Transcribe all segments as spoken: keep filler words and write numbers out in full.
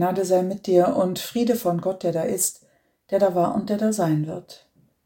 Gnade sei mit dir und Friede von Gott, der da ist, der da war und der da sein wird.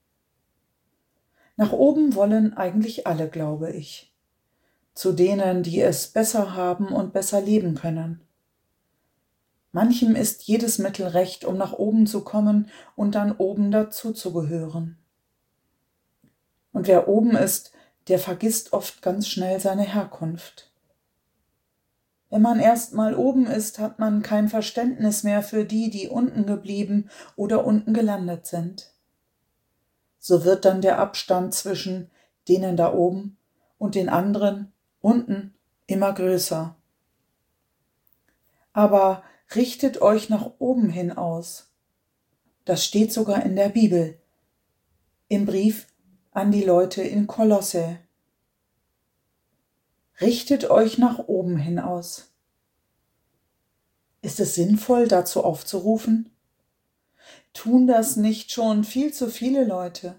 Nach oben wollen eigentlich alle, glaube ich. Zu denen, die es besser haben und besser leben können. Manchem ist jedes Mittel recht, um nach oben zu kommen und dann oben dazu zu gehören. Und wer oben ist, der vergisst oft ganz schnell seine Herkunft. Wenn man erst mal oben ist, hat man kein Verständnis mehr für die, die unten geblieben oder unten gelandet sind. So wird dann der Abstand zwischen denen da oben und den anderen unten immer größer. Aber richtet euch nach oben hin aus. Das steht sogar in der Bibel, im Brief an die Leute in Kolosse. Richtet euch nach oben hin aus. Ist es sinnvoll, dazu aufzurufen? Tun das nicht schon viel zu viele Leute?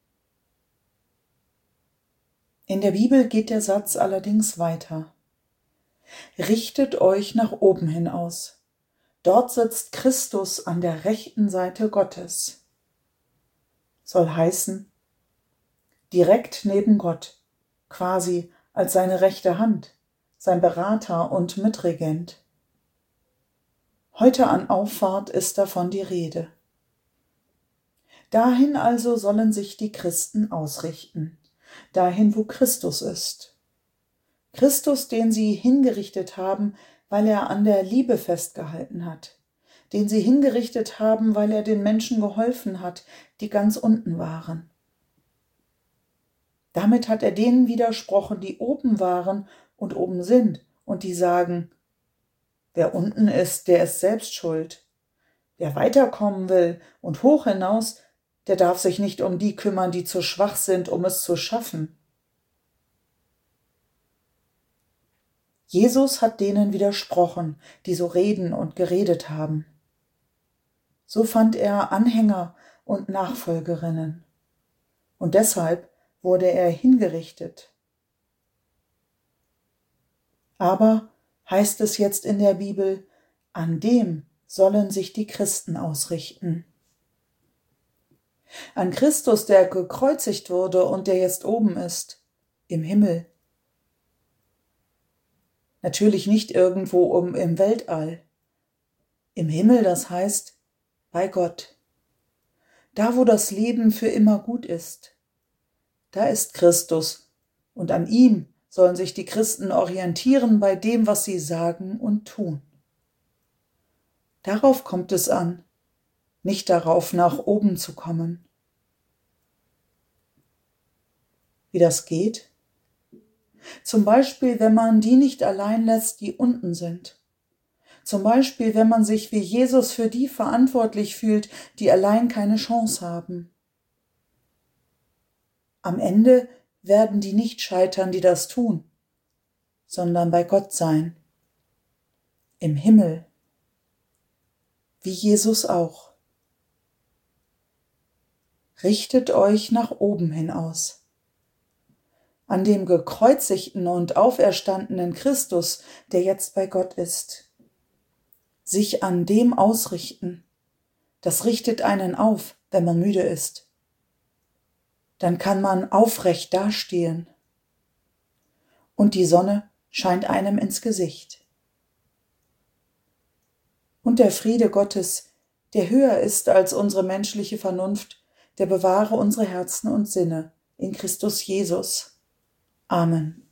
In der Bibel geht der Satz allerdings weiter. Richtet euch nach oben hin aus. Dort sitzt Christus an der rechten Seite Gottes. Soll heißen, direkt neben Gott, quasi als seine rechte Hand, sein Berater und Mitregent. Heute an Auffahrt ist davon die Rede. Dahin also sollen sich die Christen ausrichten, dahin, wo Christus ist. Christus, den sie hingerichtet haben, weil er an der Liebe festgehalten hat, den sie hingerichtet haben, weil er den Menschen geholfen hat, die ganz unten waren. Damit hat er denen widersprochen, die oben waren und oben sind und die sagen, wer unten ist, der ist selbst schuld. Wer weiterkommen will und hoch hinaus, der darf sich nicht um die kümmern, die zu schwach sind, um es zu schaffen. Jesus hat denen widersprochen, die so reden und geredet haben. So fand er Anhänger und Nachfolgerinnen. Und deshalb wurde er hingerichtet. Aber, heißt es jetzt in der Bibel, an dem sollen sich die Christen ausrichten. An Christus, der gekreuzigt wurde und der jetzt oben ist, im Himmel. Natürlich nicht irgendwo um im Weltall. Im Himmel, das heißt bei Gott. Da, wo das Leben für immer gut ist. Da ist Christus und an ihm sollen sich die Christen orientieren bei dem, was sie sagen und tun. Darauf kommt es an, nicht darauf, nach oben zu kommen. Wie das geht? Zum Beispiel, wenn man die nicht allein lässt, die unten sind. Zum Beispiel, wenn man sich wie Jesus für die verantwortlich fühlt, die allein keine Chance haben. Am Ende werden die nicht scheitern, die das tun, sondern bei Gott sein. Im Himmel. Wie Jesus auch. Richtet euch nach oben hin aus. An dem gekreuzigten und auferstandenen Christus, der jetzt bei Gott ist. Sich an dem ausrichten, das richtet einen auf, wenn man müde ist. Dann kann man aufrecht dastehen. Und die Sonne scheint einem ins Gesicht. Und der Friede Gottes, der höher ist als unsere menschliche Vernunft, der bewahre unsere Herzen und Sinne in Christus Jesus. Amen.